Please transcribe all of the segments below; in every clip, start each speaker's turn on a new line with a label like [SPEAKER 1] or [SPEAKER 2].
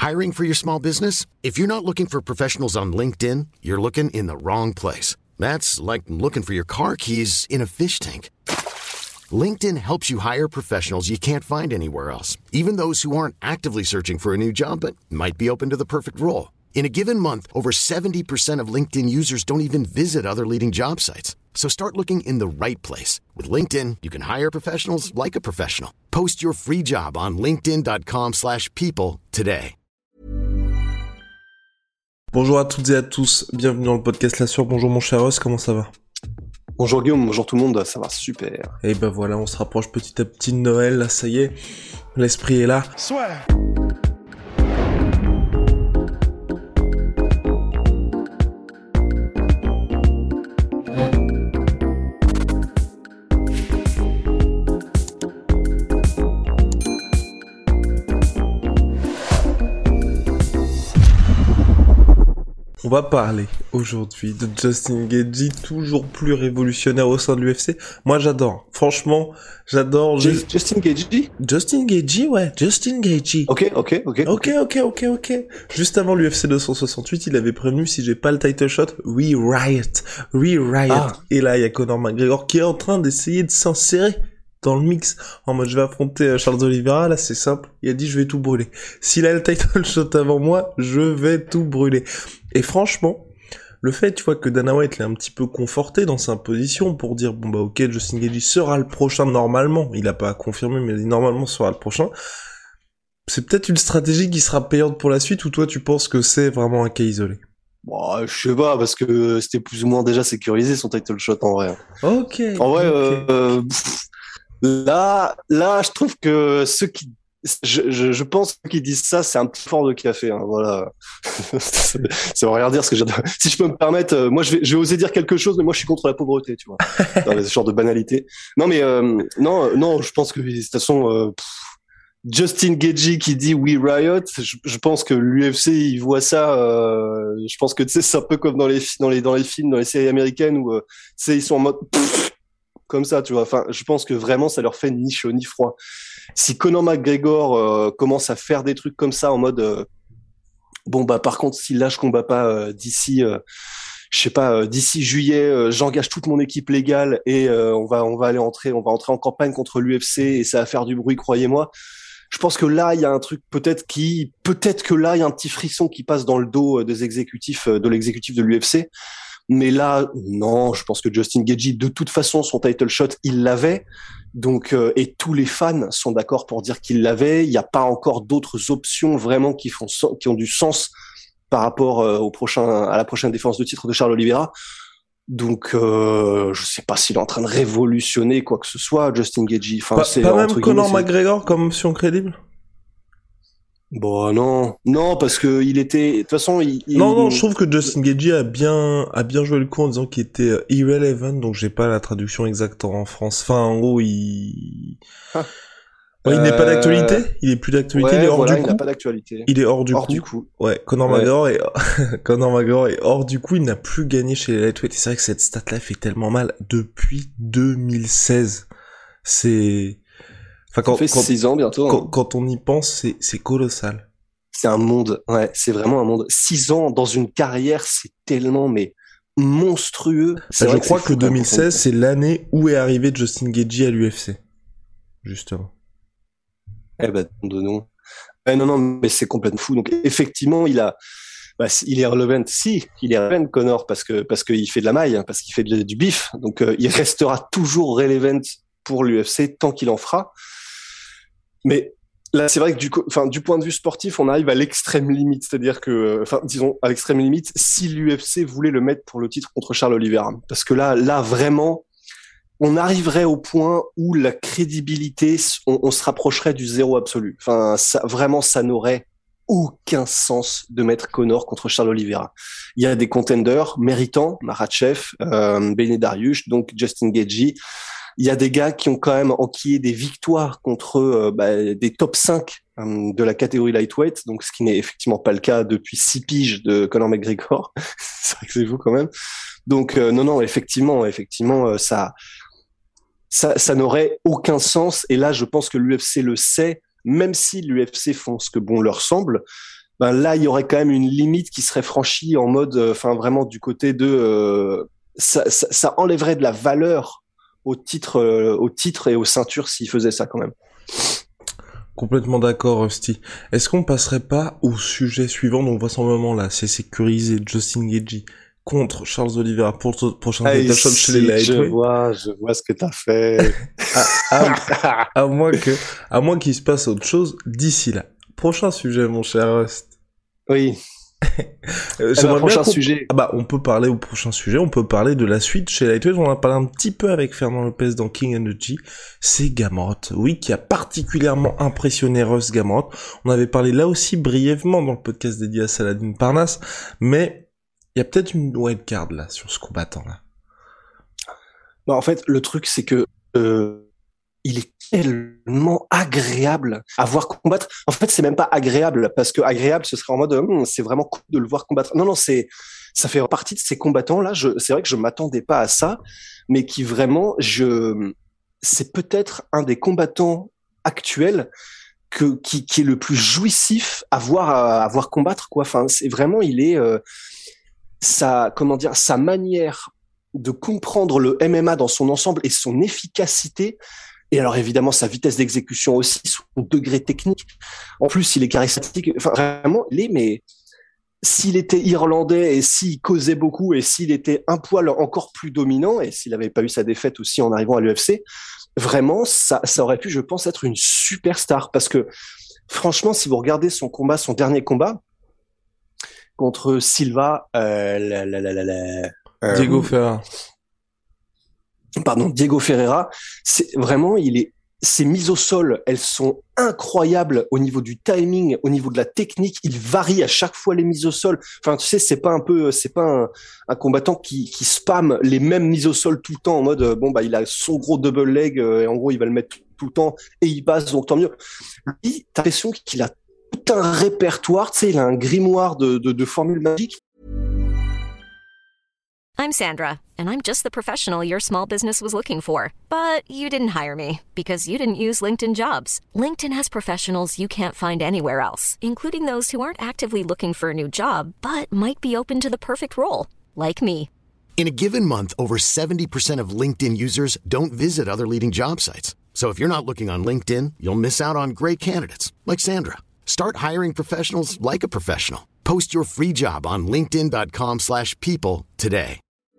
[SPEAKER 1] Hiring for your small business? If you're not looking for professionals on LinkedIn, you're looking in the wrong place. That's like looking for your car keys in a fish tank. LinkedIn helps you hire professionals you can't find anywhere else, even those who aren't actively searching for a new job but might be open to the perfect role. In a given month, over 70% of LinkedIn users don't even visit other leading job sites. So start looking in the right place. With LinkedIn, you can hire professionals like a professional. Post your free job on linkedin.com/people today.
[SPEAKER 2] Bonjour à toutes et à tous, bienvenue dans le podcast La Sueur. Bonjour mon cher Russ, comment ça va?
[SPEAKER 3] Bonjour Guillaume, bonjour tout le monde, ça va super.
[SPEAKER 2] Et ben voilà, on se rapproche petit à petit de Noël, là ça y est, l'esprit est là.
[SPEAKER 4] Soit.
[SPEAKER 2] On va parler aujourd'hui de Justin Gaethje, toujours plus révolutionnaire au sein de l'UFC. Moi j'adore, franchement, j'adore.
[SPEAKER 3] Justin Gaethje?
[SPEAKER 2] Justin Gaethje, ouais, Justin Gaethje.
[SPEAKER 3] Ok.
[SPEAKER 2] Juste avant l'UFC 268, il avait prévenu si j'ai pas le title shot, we riot. Ah. Et là, il y a Conor McGregor qui est en train d'essayer de s'insérer dans le mix, en mode je vais affronter Charles Oliveira, là c'est simple, il a dit je vais tout brûler. S'il a le title shot avant moi, je vais tout brûler. Et franchement, le fait, tu vois, que Dana White l'ait un petit peu conforté dans sa position pour dire bon bah ok, Justin Gaethje sera le prochain normalement, il a pas confirmé mais il a dit normalement sera le prochain, c'est peut-être une stratégie qui sera payante pour la suite, ou toi tu penses que c'est vraiment un cas isolé?
[SPEAKER 3] Bon, je sais pas, parce que c'était plus ou moins déjà sécurisé son title shot en vrai.
[SPEAKER 2] Ok.
[SPEAKER 3] En vrai, Là, je trouve que ceux qui, je pense que ceux qui disent ça, c'est un petit fort de café, hein, voilà. Ça veut rien dire, ce que j'adore. Si je peux me permettre, moi, je vais oser dire quelque chose, mais moi, je suis contre la pauvreté, tu vois. Dans ce genre de banalité. Non, mais, non, je pense que, de toute façon, Justin Gaethje qui dit We Riot, je pense que l'UFC, il voit ça, je pense que, tu sais, c'est un peu comme dans les films, dans les séries américaines où, tu sais, ils sont en mode, comme ça, tu vois. Enfin, je pense que vraiment, ça leur fait ni chaud ni froid. Si Conor McGregor commence à faire des trucs comme ça en mode bon bah par contre si là je combats pas d'ici je sais pas d'ici juillet, j'engage toute mon équipe légale et on va entrer en campagne contre l'UFC et ça va faire du bruit, croyez-moi. Je pense que là il y a un truc peut-être que là il y a un petit frisson qui passe dans le dos de l'exécutif de l'UFC. Mais là, non, je pense que Justin Gaethje, de toute façon, son title shot, il l'avait. Donc, et tous les fans sont d'accord pour dire qu'il l'avait. Il n'y a pas encore d'autres options vraiment qui ont du sens par rapport à la prochaine défense de titre de Charles Oliveira. Donc, je sais pas s'il est en train de révolutionner quoi que ce soit, Justin Gaethje. Enfin, c'est
[SPEAKER 2] pas même Conor McGregor comme option crédible.
[SPEAKER 3] Bon, non, parce que il était, de toute façon,
[SPEAKER 2] Non, je trouve que Justin Gaethje a bien joué le coup en disant qu'il était irrelevant, donc j'ai pas la traduction exacte en France. Enfin, en gros, il n'est pas d'actualité, il est plus d'actualité,
[SPEAKER 3] ouais,
[SPEAKER 2] il est hors du coup.
[SPEAKER 3] Il n'a pas d'actualité.
[SPEAKER 2] Il est hors du coup. Ouais, Conor McGregor est hors du coup, il n'a plus gagné chez les lightweight. Et c'est vrai que cette stat-là fait tellement mal depuis 2016.
[SPEAKER 3] Ça fait 6 ans bientôt.
[SPEAKER 2] Quand on y pense, c'est colossal.
[SPEAKER 3] C'est un monde, ouais, c'est vraiment un monde. 6 ans dans une carrière, c'est tellement, mais monstrueux.
[SPEAKER 2] Je crois que 2016, c'est l'année où est arrivé Justin Gaethje à l'UFC. Justement.
[SPEAKER 3] Eh ben, non. Non, mais c'est complètement fou. Donc, effectivement, il est relevant. Si, il est relevant, Conor, parce qu'il fait de la maille, parce qu'il fait du bif. Donc, il restera toujours relevant pour l'UFC tant qu'il en fera. Mais là, c'est vrai que du point de vue sportif, on arrive à l'extrême limite. C'est-à-dire que, disons, à l'extrême limite, si l'UFC voulait le mettre pour le titre contre Charles Oliveira. Parce que là, vraiment, on arriverait au point où la crédibilité, on se rapprocherait du zéro absolu. Enfin, ça n'aurait aucun sens de mettre Conor contre Charles Oliveira. Il y a des contenders méritants, Makhachev, Beneil Dariush, donc Justin Gaethje. Il y a des gars qui ont quand même enquillé des victoires contre des top 5 de la catégorie lightweight, donc ce qui n'est effectivement pas le cas depuis 6 piges de Conor McGregor. C'est vrai que c'est fou quand même. Donc non, effectivement, ça n'aurait aucun sens. Et là, je pense que l'UFC le sait, même si l'UFC font ce que bon leur semble. ben là, il y aurait quand même une limite qui serait franchie en mode, enfin vraiment du côté de, ça enlèverait de la valeur au titre et aux ceintures s'il faisait ça quand même.
[SPEAKER 2] Complètement d'accord, Rusty. Est-ce qu'on passerait pas au sujet suivant? Donc, vraisemblablement, là, c'est sécurisé Justin Gaethje contre Charles Oliveira pour le prochain title shot chez les lightweight.
[SPEAKER 3] Je vois ce que t'as fait.
[SPEAKER 2] à moins qu'il se passe autre chose d'ici là. Prochain sujet, mon cher Rust.
[SPEAKER 3] Oui.
[SPEAKER 2] Prochain
[SPEAKER 3] sujet.
[SPEAKER 2] On peut parler au prochain sujet, on peut parler de la suite chez Lightweight, on en a parlé un petit peu avec Fernand Lopez dans King Energy, c'est Gamrot, oui, qui a particulièrement impressionné Russ Gamrot. On avait parlé là aussi brièvement dans le podcast dédié à Saladin Parnasse, mais il y a peut-être une wildcard là, sur ce combattant là.
[SPEAKER 3] En fait, le truc, c'est que il est tellement agréable à voir combattre. En fait, c'est même pas agréable, parce que agréable, ce serait en mode, c'est vraiment cool de le voir combattre. Non, ça fait partie de ces combattants-là. C'est vrai que je m'attendais pas à ça, mais qui vraiment, c'est peut-être un des combattants actuels qui est le plus jouissif à voir combattre, quoi. Enfin, c'est vraiment, il est, sa manière de comprendre le MMA dans son ensemble et son efficacité. Et alors évidemment sa vitesse d'exécution aussi, son degré technique. En plus, il est charismatique. Enfin vraiment, mais s'il était irlandais et s'il causait beaucoup et s'il était un poil encore plus dominant et s'il n'avait pas eu sa défaite aussi en arrivant à l'UFC, vraiment ça aurait pu, je pense, être une superstar. Parce que franchement, si vous regardez son dernier combat contre Silva,
[SPEAKER 2] Diego Ferreira.
[SPEAKER 3] Diego Ferreira, c'est vraiment, ses mises au sol, elles sont incroyables au niveau du timing, au niveau de la technique. Il varie à chaque fois les mises au sol. Enfin, tu sais, c'est pas un combattant qui spamme les mêmes mises au sol tout le temps en mode, il a son gros double leg, et en gros, il va le mettre tout le temps et il passe, donc tant mieux. Lui, t'as l'impression qu'il a tout un répertoire, tu sais, il a un grimoire de formules magiques.
[SPEAKER 4] I'm Sandra, and I'm just the professional your small business was looking for. But you didn't hire me because you didn't use LinkedIn Jobs. LinkedIn has professionals you can't find anywhere else, including those who aren't actively looking for a new job, but might be open to the perfect role, like me.
[SPEAKER 1] In a given month, over 70% of LinkedIn users don't visit other leading job sites. So if you're not looking on LinkedIn, you'll miss out on great candidates, like Sandra. Start hiring professionals like a professional. Post your free job on linkedin.com/people today.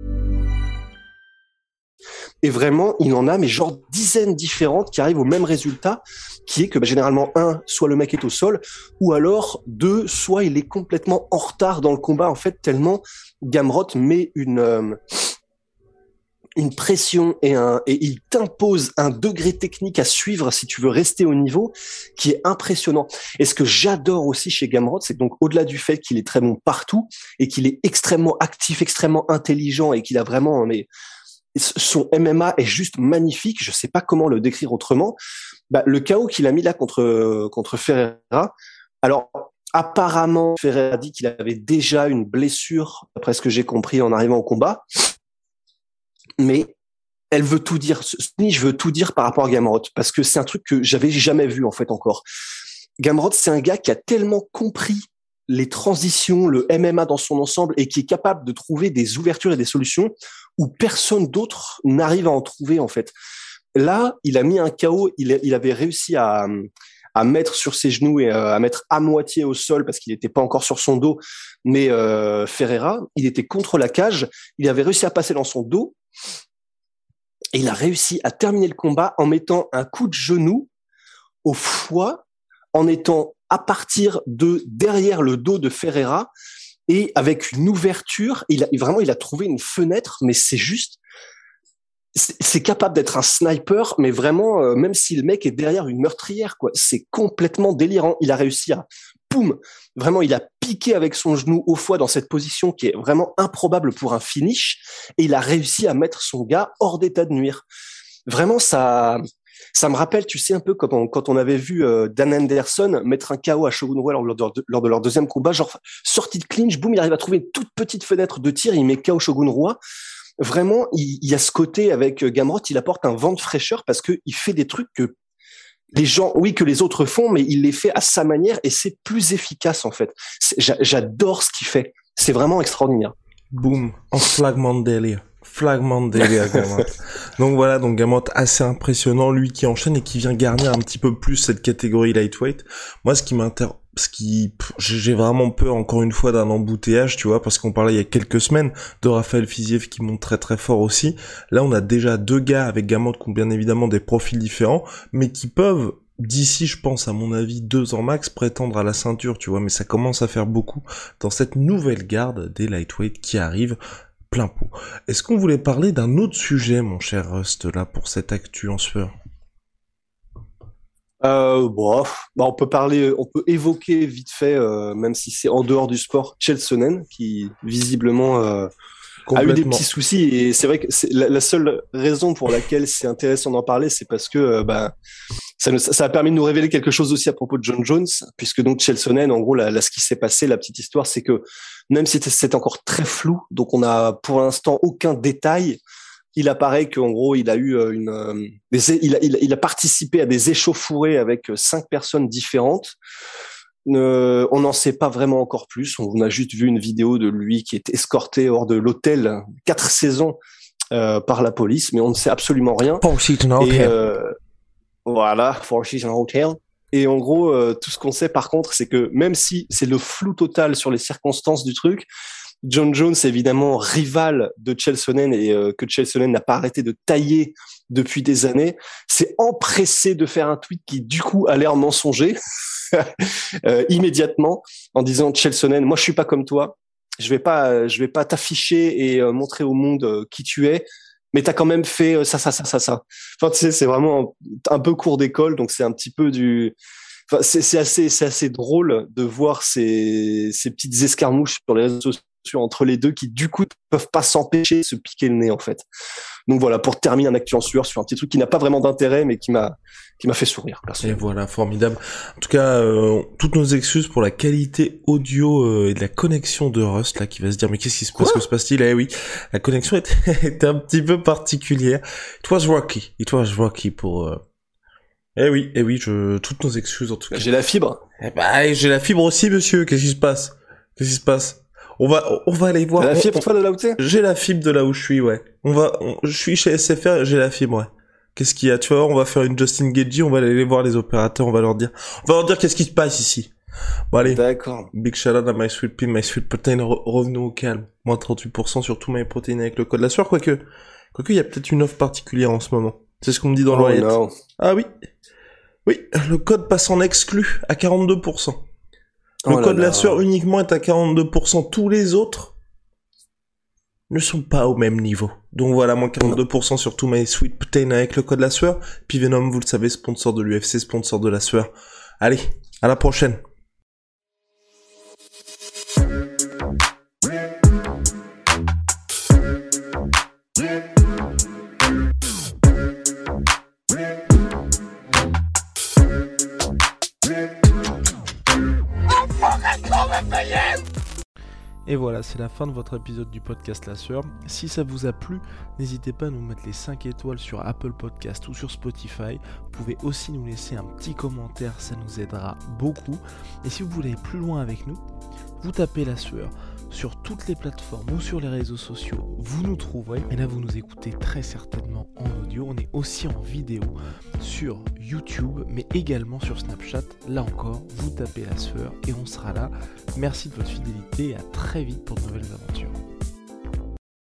[SPEAKER 3] Et vraiment, il en a, mais genre dizaines différentes qui arrivent au même résultat, qui est que généralement, soit le mec est au sol, ou alors, soit il est complètement en retard dans le combat, en fait, tellement Gamrot met une pression et il t'impose un degré technique à suivre si tu veux rester au niveau qui est impressionnant. Et ce que j'adore aussi chez Gamrot, c'est que donc au-delà du fait qu'il est très bon partout et qu'il est extrêmement actif, extrêmement intelligent et qu'il a vraiment son MMA est juste magnifique. Je sais pas comment le décrire autrement. Le KO qu'il a mis là contre Ferreira. Alors, apparemment, Ferreira dit qu'il avait déjà une blessure, d'après ce que j'ai compris en arrivant au combat. Mais elle veut tout dire. Je veux tout dire par rapport à Gamrot parce que c'est un truc que j'avais jamais vu en fait encore. Gamrot, c'est un gars qui a tellement compris les transitions, le MMA dans son ensemble et qui est capable de trouver des ouvertures et des solutions où personne d'autre n'arrive à en trouver en fait. Là, il a mis un KO, il avait réussi à mettre sur ses genoux et à mettre à moitié au sol parce qu'il n'était pas encore sur son dos. Mais Ferreira, il était contre la cage, il avait réussi à passer dans son dos et il a réussi à terminer le combat en mettant un coup de genou au foie, en étant à partir de derrière le dos de Ferreira et avec une ouverture. Il a trouvé une fenêtre, mais c'est capable d'être un sniper, mais vraiment, même si le mec est derrière une meurtrière, quoi, c'est complètement délirant. Il a réussi à, vraiment, il a piqué avec son genou au foie dans cette position qui est vraiment improbable pour un finish, et il a réussi à mettre son gars hors d'état de nuire. Vraiment, ça me rappelle, tu sais, un peu quand on avait vu Dan Henderson mettre un KO à Shogun Rua lors de leur deuxième combat, genre sortie de clinch, boum, il arrive à trouver une toute petite fenêtre de tir, il met KO Shogun Rua. Vraiment, il y a ce côté avec Gamrot, il apporte un vent de fraîcheur parce que il fait des trucs que les gens, oui, que les autres font, mais il les fait à sa manière et c'est plus efficace en fait. J'adore ce qu'il fait. C'est vraiment extraordinaire.
[SPEAKER 2] Boum, en flagment de délire. Gamot. Donc voilà, donc Gamot assez impressionnant, lui qui enchaîne et qui vient garnir un petit peu plus cette catégorie lightweight. Moi, j'ai vraiment peur encore une fois d'un embouteillage, tu vois, parce qu'on parlait il y a quelques semaines de Raphaël Fiziev qui monte très très fort aussi. Là, on a déjà 2 gars avec Gamot qui ont bien évidemment des profils différents, mais qui peuvent, d'ici, je pense, à mon avis, 2 ans max, prétendre à la ceinture, tu vois, mais ça commence à faire beaucoup dans cette nouvelle garde des lightweight qui arrive plein pot. Est-ce qu'on voulait parler d'un autre sujet, mon cher Rust, là, pour cette actu en sueur?
[SPEAKER 3] On peut évoquer vite fait, même si c'est en dehors du sport, Chelsonen, qui visiblement a eu des petits soucis. Et c'est vrai que c'est la seule raison pour laquelle c'est intéressant d'en parler, c'est parce que ça a permis de nous révéler quelque chose aussi à propos de John Jones, puisque donc Chelsonen, en gros, là, ce qui s'est passé, la petite histoire, c'est que même si c'est encore très flou, donc on a pour l'instant aucun détail. Il apparaît qu'en gros, il a eu il a participé à des échauffourées avec 5 personnes différentes. On n'en sait pas vraiment encore plus. On a juste vu une vidéo de lui qui est escorté hors de l'hôtel 4 saisons par la police, mais on ne sait absolument rien.
[SPEAKER 2] Four Seasons Hotel.
[SPEAKER 3] Voilà, Four Seasons Hotel. Et en gros, tout ce qu'on sait par contre, c'est que même si c'est le flou total sur les circonstances du truc, John Jones, évidemment, rival de Chelsonen et que Chelsonen n'a pas arrêté de tailler depuis des années, s'est empressé de faire un tweet qui, du coup, a l'air mensonger immédiatement en disant Chelsonen, moi, je suis pas comme toi. Je vais pas t'afficher et montrer au monde qui tu es. Mais t'as quand même fait ça. Enfin, tu sais, c'est vraiment un peu cours d'école, donc c'est un petit peu c'est assez drôle de voir ces petites escarmouches sur les réseaux sociaux entre les deux qui du coup peuvent pas s'empêcher de se piquer le nez en fait. Donc voilà, pour terminer un actu en sueur sur un petit truc qui n'a pas vraiment d'intérêt mais qui m'a fait sourire.
[SPEAKER 2] Et voilà, formidable. En tout cas, toutes nos excuses pour la qualité audio et de la connexion de Rust là qui va se dire mais qu'est-ce qui se passe, que se passe-t-il? Eh oui, la connexion était un petit peu particulière. It was rocky pour Eh oui, toutes nos excuses en tout cas.
[SPEAKER 3] J'ai la fibre.
[SPEAKER 2] J'ai la fibre aussi monsieur, qu'est-ce qui se passe? On va aller voir.
[SPEAKER 3] T'as la fibre toi de là où t'es?
[SPEAKER 2] J'ai la fibre de là où je suis, ouais. Je suis chez SFR, j'ai la fibre, ouais. Qu'est-ce qu'il y a? Tu vois, on va faire une Justin Gagey, on va aller voir les opérateurs, on va leur dire qu'est-ce qui se passe ici. Bon allez.
[SPEAKER 3] D'accord.
[SPEAKER 2] Big shout out à My Sweet Pea, My Sweet Protein, revenons au calme. Moins 38% sur tout My Protein avec le code la sueur, quoique il y a peut-être une offre particulière en ce moment. C'est ce qu'on me dit dans l'oreillette.
[SPEAKER 3] No.
[SPEAKER 2] Ah oui. Oui, le code passe en exclu à 42%. Le code la sueur uniquement est à 42%. Tous les autres ne sont pas au même niveau. Donc voilà, moins 42% sur tout My Sweet Protein avec le code la sueur. Puis Venom, vous le savez, sponsor de l'UFC, sponsor de la sueur. Allez, à la prochaine. Et voilà, c'est la fin de votre épisode du podcast La Sueur. Si ça vous a plu, n'hésitez pas à nous mettre les 5 étoiles sur Apple Podcast ou sur Spotify. Vous pouvez aussi nous laisser un petit commentaire, ça nous aidera beaucoup. Et si vous voulez aller plus loin avec nous, vous tapez La Sueur sur toutes les plateformes ou sur les réseaux sociaux, vous nous trouverez. Et là, vous nous écoutez très certainement en audio. On est aussi en vidéo sur YouTube, mais également sur Snapchat. Là encore, vous tapez La Sueur et on sera là. Merci de votre fidélité et à très vite pour de nouvelles aventures.